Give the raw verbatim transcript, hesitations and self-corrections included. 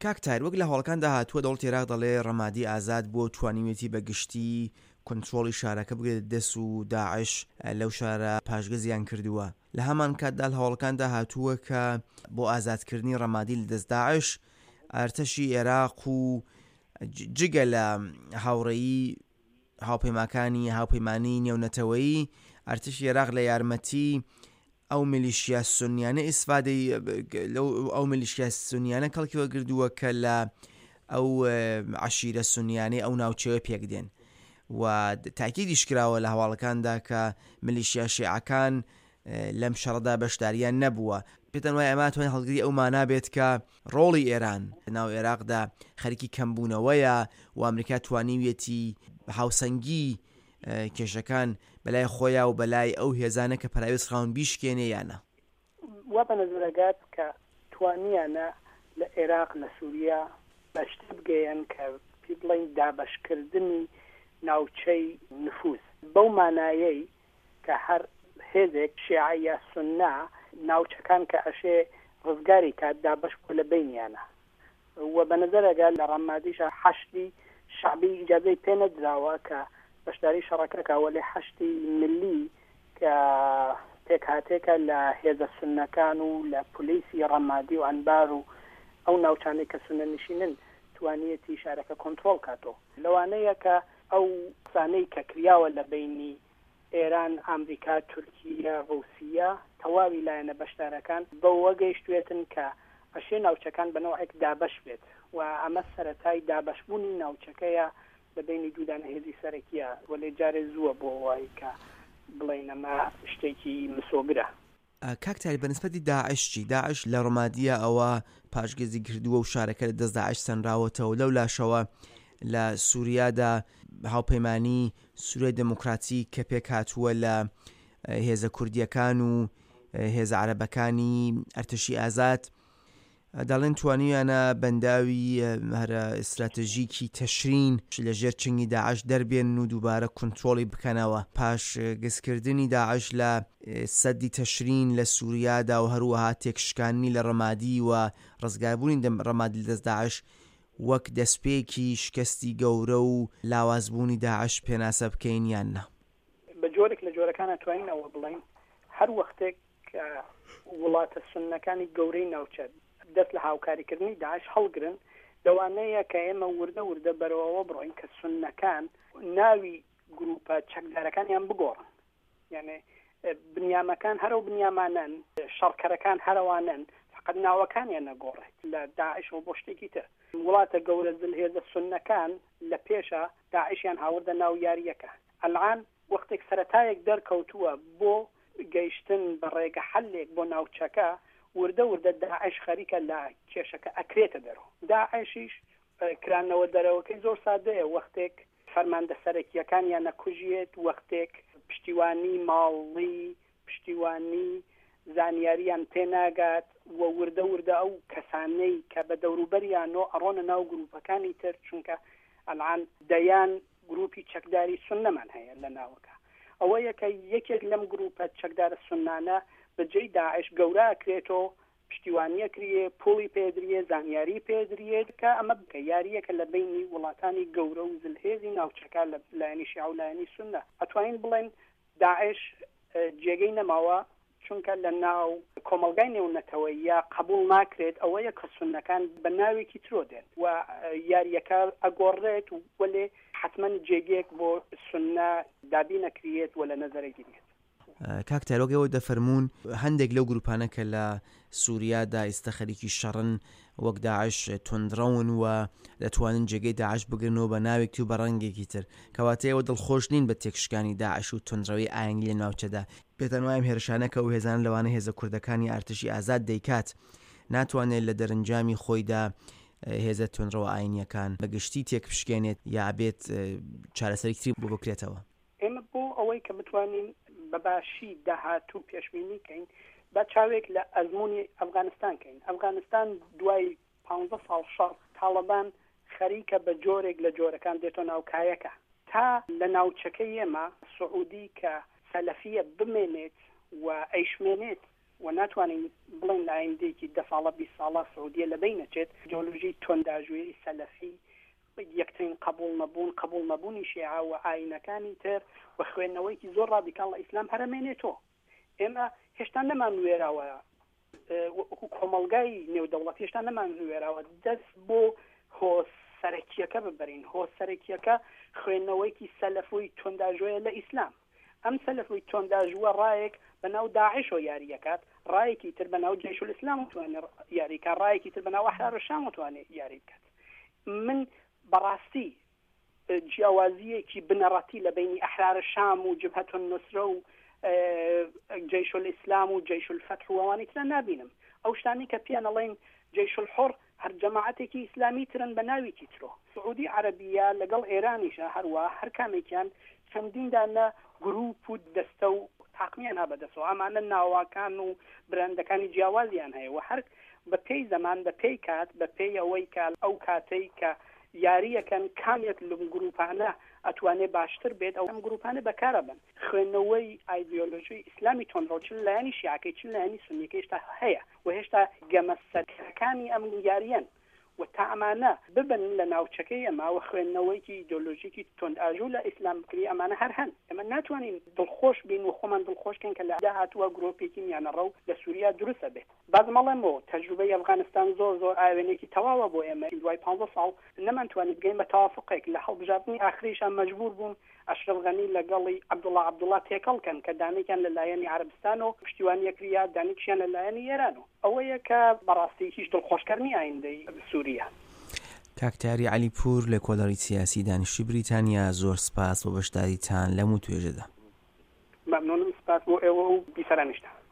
کاکتار وەک لە هەوڵەکاندا هاتووە دەوڵەتی عێراق دەڵێ ڕەمادی ئازاد بۆ توانیوێتی بە گشتی کۆنتترۆڵی شارەکە بگرێت دەست و داعش لەو شارە پاشگەزیان کردووە. لە هەمان کاتدا لە هەوڵەکاندا هاتووە کە بۆ ئازادکردنی ڕەمادی لە دەست داعش ئارتەشی عێراق و جگە لە هاوڕێیی هاوپەیماکانی هاوپەیمانی نێونەتەوەیی ئارتشی عێراق لە یارمەتی ئەو میلیشیا سونیانە ئیسفادەی ئەو میلیشیا سونیانە کەڵکیوە گردووە کە لە ئەو عەشیرە سونیانەی ئەو ناوچەوە پێکدێن و تاکیدیش کراوە لە هەواڵەکاندا کە میلیشیا شیعەکان لەم شەڕەدا بەشداریان نەبووە. پێتەن وایە ئەمە توانێت هەڵگری ئەو مانا بێت کە ڕۆڵی ئێران لەناو عێراقدا خەریکی کەمبوونەوەیە و ئەمریکا توانیوێتی هاوسەنگی کێشەکان بەلای خۆیان و بەلای ئەو هێزانە کە پەراویست خاون بیشکێنێ یانە. وا بە نەزەرەگات کە توانیانە لە عێراق لە سووریا بەشتە بگەیەن کە پێ بڵێن دابەشکردنی ناوچەی نفوس بەو مانایەی کە هەر هێزێک شیعە یا سوننا ناوچەکان کە ئەشێ ڕزگاری کات دابەش بۆ لە بینیانە و بە نەزەرەگات لە ڕەمادیشە حەشتی شعبی ئیجازەی پێ نەدراوە کە بەشداری شەڕەکەکەوە لێ حەشتی ملی کە پێک هاتێکە لە هێزە سونەکان و لە پلیسی ڕەمادی و ئەنبار و ئەو ناوچانەی کە سونە نشینن توانیەتی شارەکە کۆنتترۆل کاتەوە. لەوانەیە کە ئەو قسانەی کە کریاوە لە بینی ئێران، ئەمریکا، تورکیا، ڕووسیا تەواوی لایەنە بەشدارەکان بە وەگەیشتوێتن کە ئەشێ ناوچەکان بەنەوەیەک دابەش بێت و ئەمە سەرەتای دابەشبوونی ناوچەکەیە لە بینی دوودانە هێزی سەرەکیە و لێ جارێ زووە بۆ وای کە بڵێن ئەمە شتێکی مسۆگرە. کاکتاری بەنسبەتی داعش چی؟ داعش لە ڕەمادیە ئەوە پاشگەزی کردووە و شارەکە لە دەست داعش سەنراوەتەوە. لەو لاشەوە لە سووریادا هاوپەیمانی سووریای دموکراتی کە پێک هاتووە لە هێزە کوردیەکان و هێزە عەرەبەکانی ئەرتەشی ئازاد دەڵێن توانیویانە بەنداوی هەرە ئستراتێژیکی تەشرین لەژێر چنگی داعش دەربێن و دووبارە کۆنتترۆڵی بکەنەوە. پاش گەزکردنی داعش لە سەدی تەشرین لە سووریادا و هەروەها تێکشکانی لە ڕەمادی و ڕزگاربوونی ڕەمادی لە دەست داعش وەک دەستپێکی شکستی گەورە و لاوازبوونی داعش پێناسە بکەین یان نە؟ بە جۆرێک لە جۆرەکانە توانینەوە بڵین هەر وەختێک وڵاتە سونەکانی گەورەی ناوچە دەست لە هاوکاریکردنی داعش هەڵگرن لەوانەیە کە ئێمە وردە وردە بەرەوە بڕۆین کە سونەکان ناوی گروپە چەکدارەکانیان بگۆڕن. یعنی بنیامەکان هەرو بنیامانن، شەڕکەرەکان هەروانن، فقط ناوەکانیان نەگۆڕێت لە داعش و بۆ شتێکی تر. وڵاتە گەورە زلهێزە سونەکان لە پێشە داعشیان هاوردە ناو یاریەکە. ئەلعان وەختێک سەرەتایەک دەرکەوتووە بۆ گەیشتن بە ڕێگە حەلێک بۆ ناوچەکە وردە وردە داعش خەریکە لە کێشەکە ئەکرێتە دەرەوە. داعشیش کرانەوە دەرەوەکەی زۆر سادەیە وەختێک فەرماندە سەرەکیەکانیان نەکوژێت، وەختێک پشتیوانی ماڵی پشتیوانی زانیاریان پێناگات و وردە وردە ئەو کەسانەی کە بە دەوروبەریانۆ ئەڕۆنە ناو گروپەکانی تر چونکە ئەلعان دەیان گروپی چەکداری سونەمان هەیە لە ناوەکە. ئەوەیە کە یەکێک لەم گروپە چەکدارە سونانە بەجێی داعش گەورە ئەکرێتەوە، پشتیوانیە کریێ، پۆڵی پێدرێ، زانیاری پێدرێت کە ئەمە بکە یاریەکە لە بینی وڵاتانی گەورە و زلهێزی ناوچەکە لە لایەنی شیعە و لایەنی سونە. ئەتوانین بڵێن داعش جێگەی نەماوە چونکە لە ناو کۆمەلگای نێونەتەوەی یا قبول ناکرێت ئەوەیە کە سونەکان بە ناوێکی ترۆ دێن و یاریەکە ئەگۆڕێت وەلێ حتمما جێگەیەک بۆ سونە دابی نەکرێت و لە نەزەرەگیرێت. کاکتەرۆگەوە دەفەرمونون هەندێک لەو گروپانە کە لە سووریادا ئێستا خەریکی شەڕن وەک داعش توندڕەون و دەتوانن جێگەی داعش بگرنەوە بە ناوێکی و بە ڕەنگێکی تر، کەواتەیەوە دڵخۆش نین بە تێکشکانی داعش و توندڕەوەی ئاهەنگی لە ناوچەدا. پێتەن وایم هێرشانە کە ئەو هێزان لەوانە هێزە کوردەکانی ئارتشی ئازاد دەیکات ناتوانێت لە دەرەنجامی خۆیدا هێزە توندڕەوە ئاینیەکان بە گشتی تێک بشکێنێت یا بێت چارەسەرێکی بۆ بکرێتەوە. ئێمە بۆ ئەوەی کە بتوانین بەباشی داهاتوو پێشبینی کەین با چاوێک لە ئەزمموی ئەفغانستان کەین. ئەفغانستان دوای پانزە ساڵ شەڕ تاڵەبان خەریکە بە جۆرێک لە جۆرەکان دێتۆ ناوکایەکە تا لە ناوچەکەی ئێمە سعودی کە سەلەفیە بمێنێت و ئەیشمێنێت و ناتوانین بڵێن لە ئایندێکی دە ساڵە بیست ساڵە سعودیە لەبەی نەچێت ئیدئۆلۆژی تۆنداژوێی سەلەفی یەکترین قبول نەبوون قبول نەبوونی شیعە و ئاینەکانی تر و خوێندنەوەیکی زۆر ڕادیکاڵ لە ئیسلام هەرەمێنێتەوە. ئێمە هێشتا نەمانوێراوە کۆمەڵگای نێودەوڵەت هێشتا نەمانوێراوە دەست بۆ هۆسەرەکیەکە ببەرین. هۆسەرەکیەکە خوێندنەوەیکی سەلەفۆی تۆنداژوەیە لە ئیسلام. ئەم سەلەفۆی تۆنداژوە ڕایەک بەناو داعش و یاریەکات، ڕایەکی تر بەناو جەیش الئیسلام توانێت یاریکە، ڕایەکی تر بەناو ئەحرار الشام توانێت یاری بکات. من بەڕاستی جیاوازیەکی بنەڕەتی لە بینی ئەحرار الشام و جبهة النصرە و جەیش الئیسلام و جەیش الفتح و ئەوانەی ترە نابینم. ئەو شتانی کە پێیان ئەڵێن جەیش الحر هەر جەماعەتێکی ئیسلامی ترن بە ناوێکی ترۆ. سعودی عەرەبیە لەگەڵ ئێرانیشە هەروە هەر کامێکیان چەندین دانە گروپ و دەستە و تاقمیان ها بەدەستەوە. ئەمانە ناواکان و برەندەکانی جیاوازیان هەیە و هەر بە پێی زەمان بە پێی کات بە پێی ئەوەی کە ئەو کاتەی کە یاریەکەن کامێک لەم گروپانە ئەتوانێت باشتر بێت ئەو ئەم گروپانە بەکارە بن. خوێندنەوەی ئایدیۆلۆژی ئیسلامی تۆندڕۆ چ لایەنی شیعەکەی چ لایەنی سونیەکەی هێشتا هەیە و هێشتا گەمەسەرەکانی ئەم یاریەن و تا ئەمانە ببن لە ناوچەکەی ئەمە و خوێندنەوەیکی ئیدۆلۆژیکی تۆندئاژوو لە ئیسلام بکری ئەمانە هەر هەن. ئەمە ناتوانین دڵخۆش بین و خۆمان دڵخۆشکەین کە لە داهاتووە گرۆپێکی میانەڕە و لە سووریا دروستە بێت. باز مەڵێمەوە تەجروبەی ئەفغانستان زۆر زۆر ئاوێنێکی تەواوە بۆ ئێمە دوای پانزە ساڵ نەمانتوانین بگەین بە تەوافقێک. لە هەڵبژاردننی ئاخریشان مەجبور بوون ئەشرەف غەنی لەگەڵی عەبدوڵڵا عەبدوڵڵا تێکەڵکەن کە دانێکیان لە لایەنی عەرەبستان و پشتیوانیەکریا دانێکیان لە لایەنی ئێران و ئەوەیە کە بەڕاستی هیچ دڵخۆشکردنی ئایندەی سووریا. کاکتاری عەلیپور لە کۆلەری سیاسی دانیشتووی بریتانیا، زۆر سپاس بۆ بەشداریتان لەم و توێژەدا. مەمنونم، سپاس بۆ ئێوە و بیسەرانیشتە.